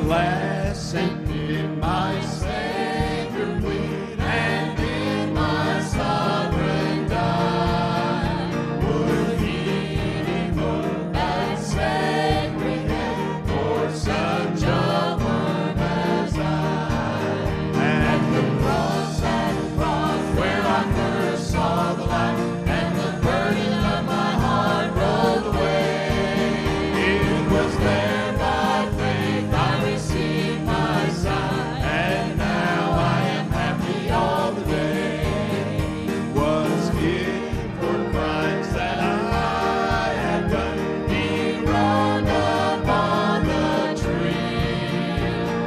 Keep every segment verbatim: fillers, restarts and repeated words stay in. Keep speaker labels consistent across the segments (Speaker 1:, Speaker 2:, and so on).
Speaker 1: Alas, and in my Savior bleed, and in my sovereign die, would he devote that sacred head for such a one as I? And the cross, at the cross, where I first saw the light, and the burden of my heart rolled away, it was there by faith I received my sight, and now I am happy all the day. Was it for crimes that I had done? He rolled upon the tree.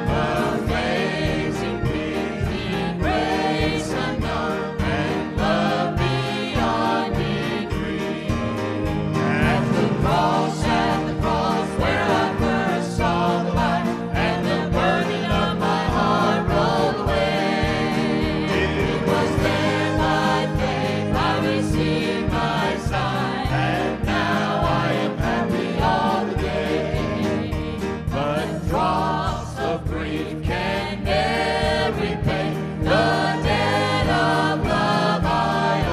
Speaker 1: Amazing pity, grace unknown, and love beyond degree. At the cross, at the cross, where I first saw the light, and the burden of my heart rolled away, it was there by faith I received my sight, and now I am happy all the day. But drops of grief can never repay the debt of love I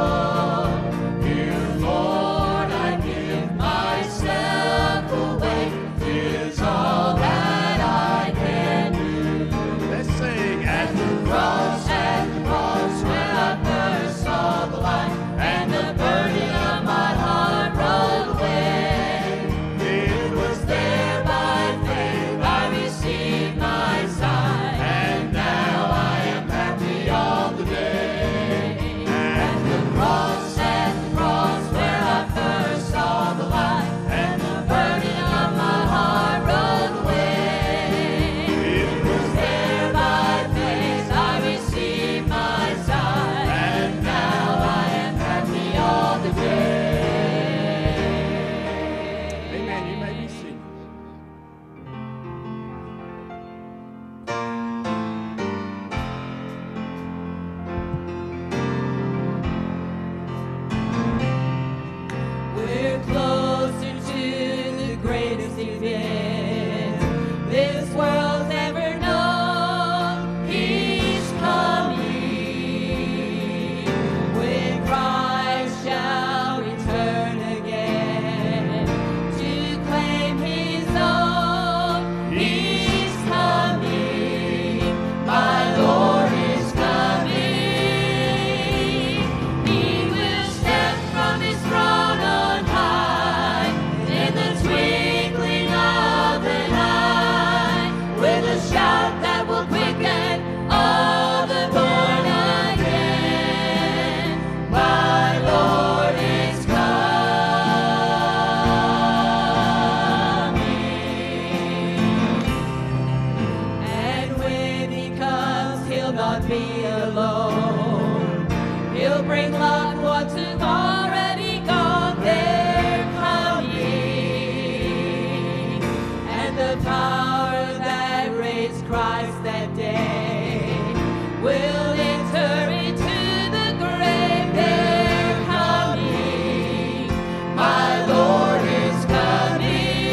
Speaker 1: owe. Dear Lord, I give myself away, 'tis all that I can do. Let's sing. At the cross, at the cross, where I first saw the light, and the burden of my heart rolled away, it was there by faith I received my sight, and now I am happy all the day. At the cross, at the cross, where I first saw the light, and the burden of my heart rolled away, it was there by faith I received my sight, and now I am happy all the day. Amen. You may be seated.
Speaker 2: We're closer to the greatest event this world's ever known. He's coming. When Christ shall return again to claim his own, he's coming. My Lord is coming. He will step from his throne on high in the twinkling of an eye, with a shout that will quicken all the born again. My Lord is coming. And when he comes, he'll not be alone. He'll bring loved ones who've already gone. They're coming. And the power that raised Christ that day will enter into the grave. They're coming. My Lord is coming.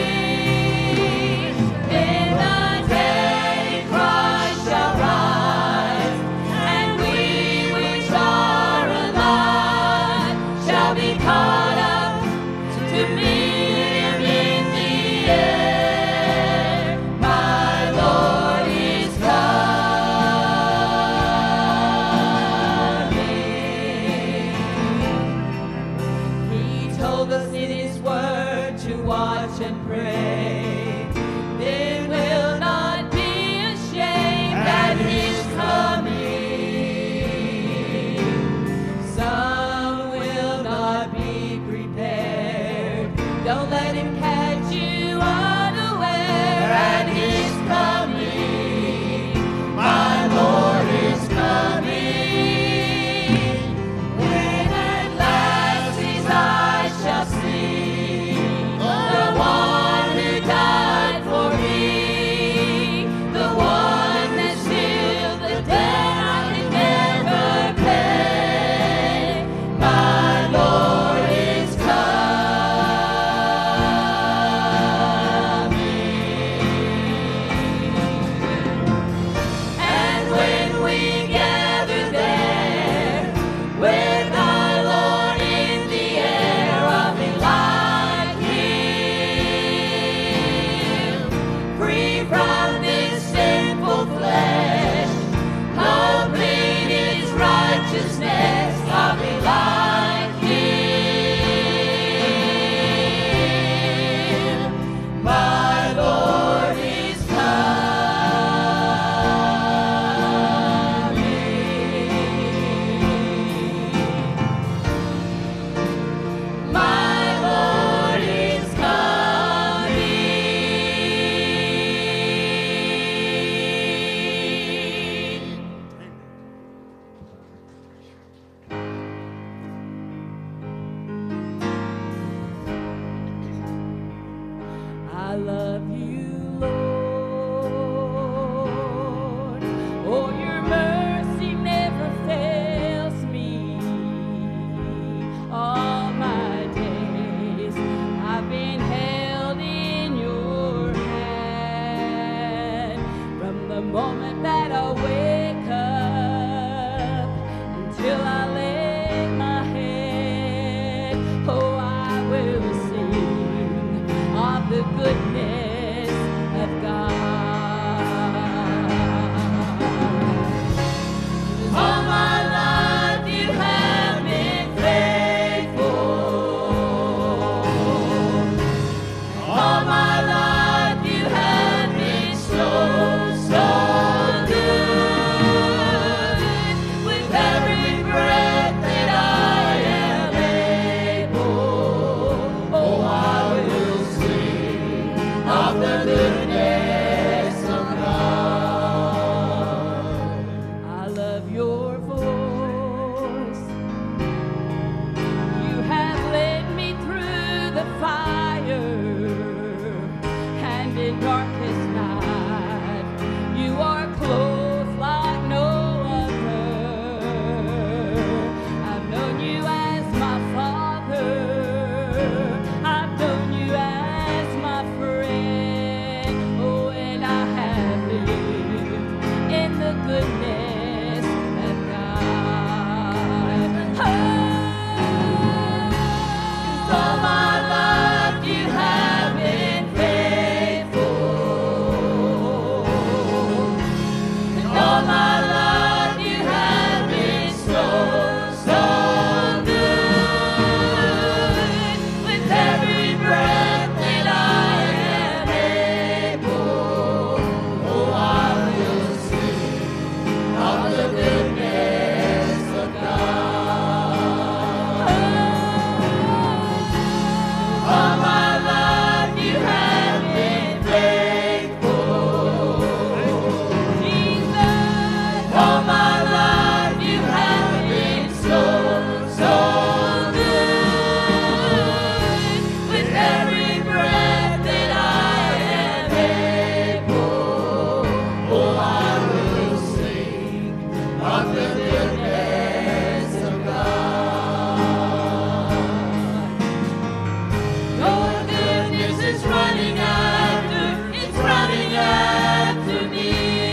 Speaker 2: In the day Christ shall rise, and we which are alive shall be caught up to meet him in the air. My Lord is coming. He told us in his word to watch and pray. Then we'll not be ashamed at his coming. Some will not be prepared. Don't let him catch you unaware at his coming. My Lord is coming. When at last his eyes shall see the one who died I love you, Lord. Oh, your mercy never fails me. All my days I've been held in your hand. From the moment that I wake up until I lay my head, oh, I will sing of the goodness of God. All my life you have been faithful. All my life you have been so, so good. With every breath that I am able, oh, I will sing of the goodness of God. I love your voice. You have led me through the fire, and in darkest night, you are close like no other. I've known you as my father. I've known you as my friend. Oh, and I have lived in the goodness of God. Oh, all my life you have been faithful. And all my life you have been so, so good. With every breath that I am able, oh, I will sing of the goodness of God. All my life you have been faithful. Jesus, all my life you have been so, so good. With every breath that I am able, oh, I will sing of the goodness of God. Your goodness is running after, it's running after me.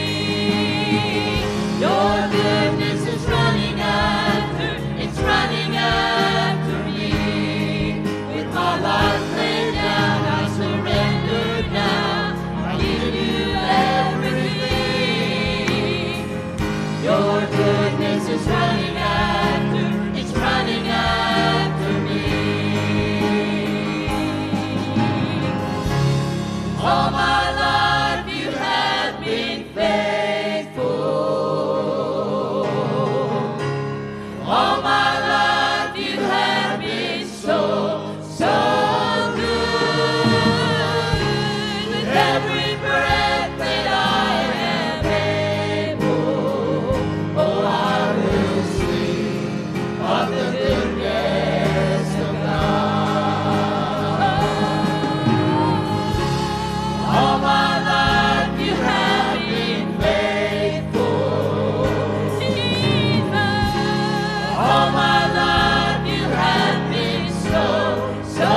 Speaker 2: Your goodness is running after, it's running after me. With my life laid down, I surrender now. I give you everything. Your goodness is running after, it's running after me. All my life you have been faithful. All my life you have been so, so good. With every breath that I am able, oh, I will sing of the goodness of God. All my life you have been faithful. Jesus. All my life you have been so, so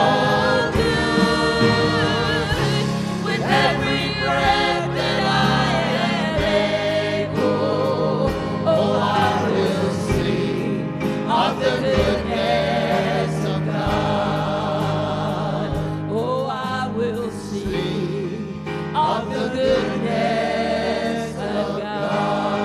Speaker 2: good. With every breath that I am able, oh, I will sing of the goodness of God. Oh, I will sing of the goodness of God.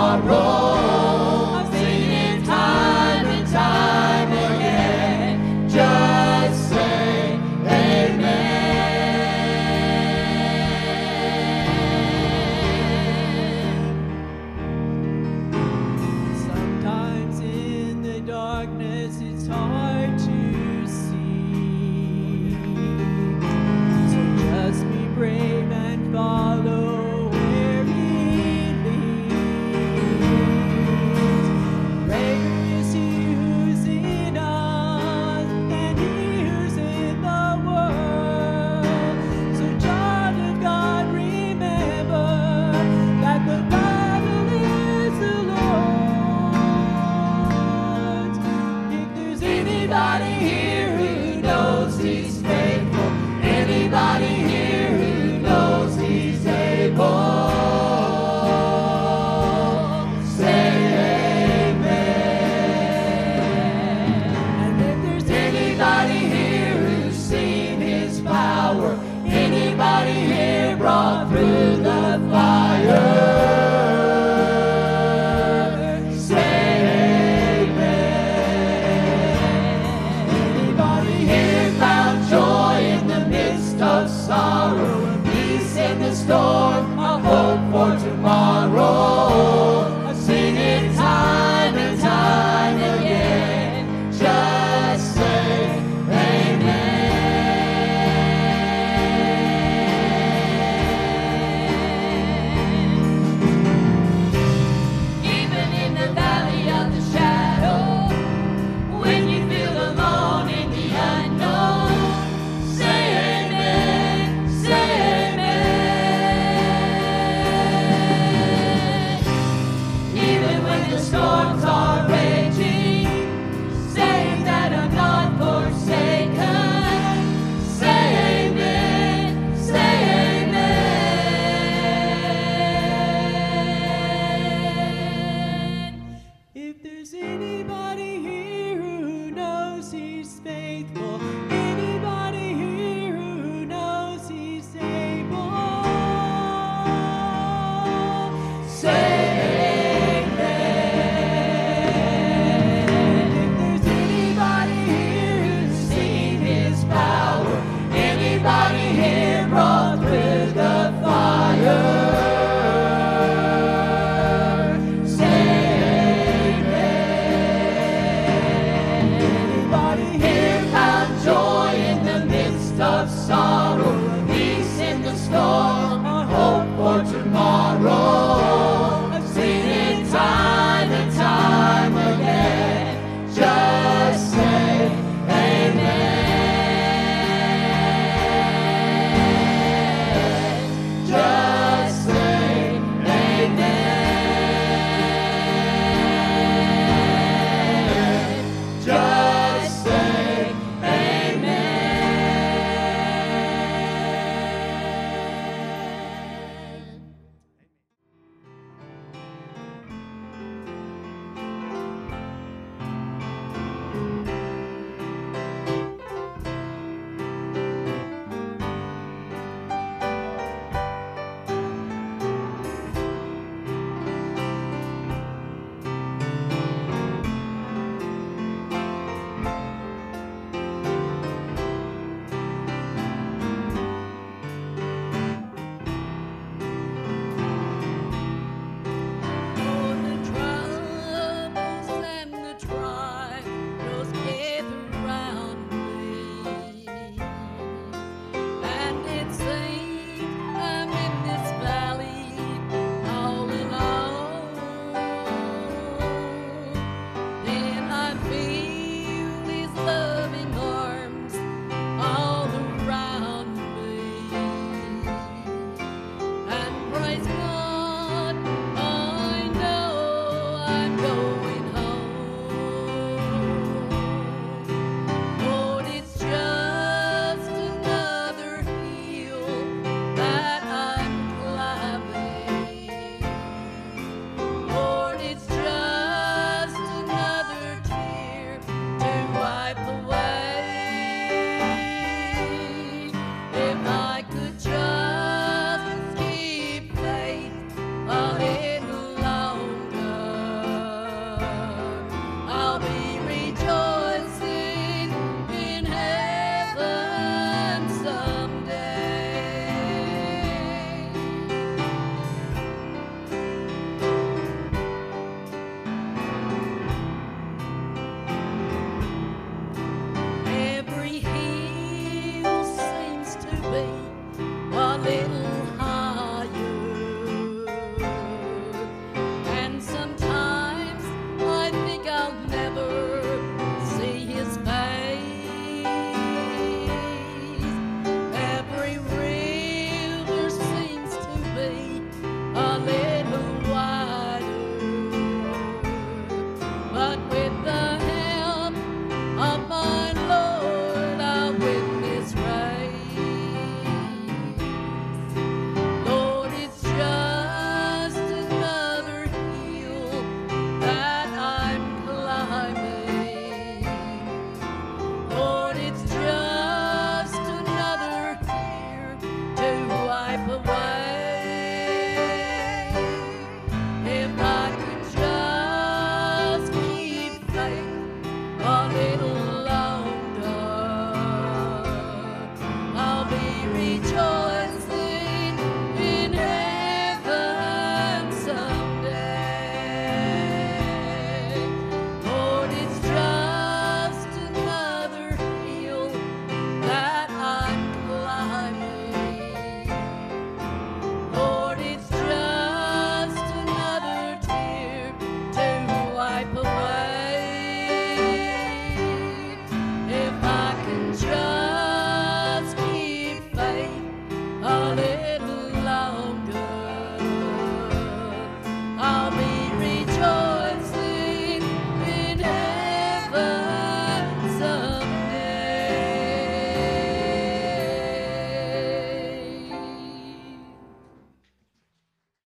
Speaker 1: tomorrow.